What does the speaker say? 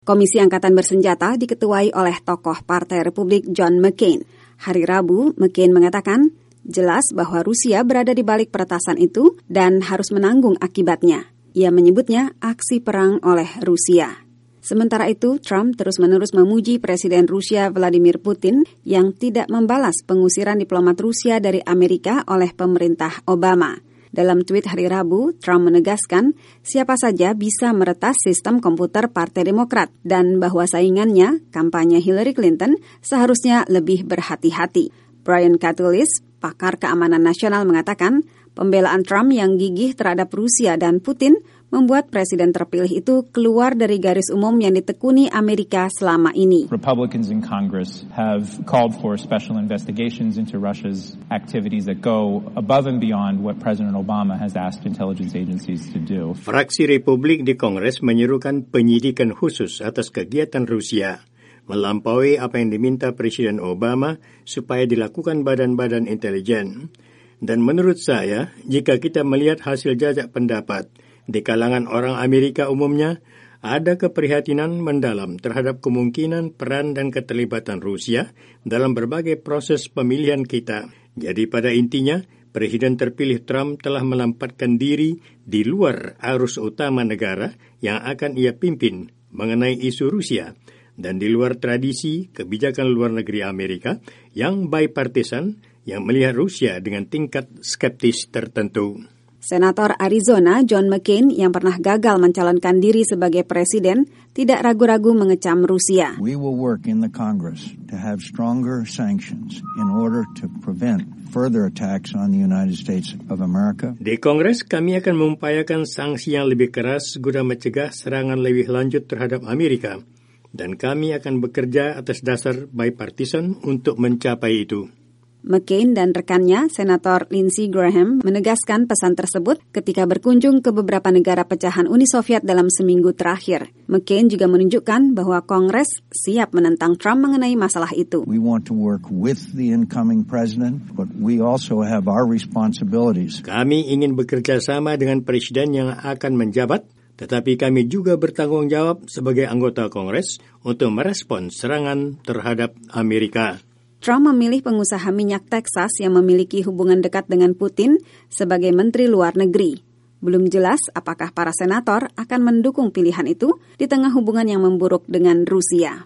Komisi Angkatan Bersenjata diketuai oleh tokoh Partai Republik John McCain. Hari Rabu, McCain mengatakan, jelas bahwa Rusia berada di balik peretasan itu dan harus menanggung akibatnya. Ia menyebutnya aksi perang oleh Rusia. Sementara itu, Trump terus-menerus memuji Presiden Rusia Vladimir Putin yang tidak membalas pengusiran diplomat Rusia dari Amerika oleh pemerintah Obama. Dalam tweet hari Rabu, Trump menegaskan siapa saja bisa meretas sistem komputer Partai Demokrat dan bahwa saingannya, kampanye Hillary Clinton, seharusnya lebih berhati-hati. Brian Katulis, pakar keamanan nasional, mengatakan pembelaan Trump yang gigih terhadap Rusia dan Putin membuat presiden terpilih itu keluar dari garis umum yang ditekuni Amerika selama ini. Republicans in Congress have called for special investigations into Russia's activities that go above and beyond what President Obama has asked intelligence agencies to do. Fraksi Republik di Kongres menyerukan penyidikan khusus atas kegiatan Rusia, melampaui apa yang diminta Presiden Obama supaya dilakukan badan-badan intelijen. Dan menurut saya, jika kita melihat hasil jajak pendapat di kalangan orang Amerika umumnya, ada keprihatinan mendalam terhadap kemungkinan peran dan keterlibatan Rusia dalam berbagai proses pemilihan kita. Jadi pada intinya, Presiden terpilih Trump telah melampatkan diri di luar arus utama negara yang akan ia pimpin mengenai isu Rusia, dan di luar tradisi kebijakan luar negeri Amerika yang bipartisan yang melihat Rusia dengan tingkat skeptis tertentu. Senator Arizona John McCain yang pernah gagal mencalonkan diri sebagai presiden tidak ragu-ragu mengecam Rusia. We will work in the Congress to have stronger sanctions in order to prevent further attacks on the United States of America. Di Kongres kami akan mengupayakan sanksi yang lebih keras guna mencegah serangan lebih lanjut terhadap Amerika, dan kami akan bekerja atas dasar bipartisan untuk mencapai itu. McCain dan rekannya, Senator Lindsey Graham, menegaskan pesan tersebut ketika berkunjung ke beberapa negara pecahan Uni Soviet dalam seminggu terakhir. McCain juga menunjukkan bahwa Kongres siap menentang Trump mengenai masalah itu. We want to work with the incoming president, but we also have our responsibilities. Kami ingin bekerja sama dengan presiden yang akan menjabat, tetapi kami juga bertanggung jawab sebagai anggota Kongres untuk merespon serangan terhadap Amerika. Trump memilih pengusaha minyak Texas yang memiliki hubungan dekat dengan Putin sebagai Menteri Luar Negeri. Belum jelas apakah para senator akan mendukung pilihan itu di tengah hubungan yang memburuk dengan Rusia.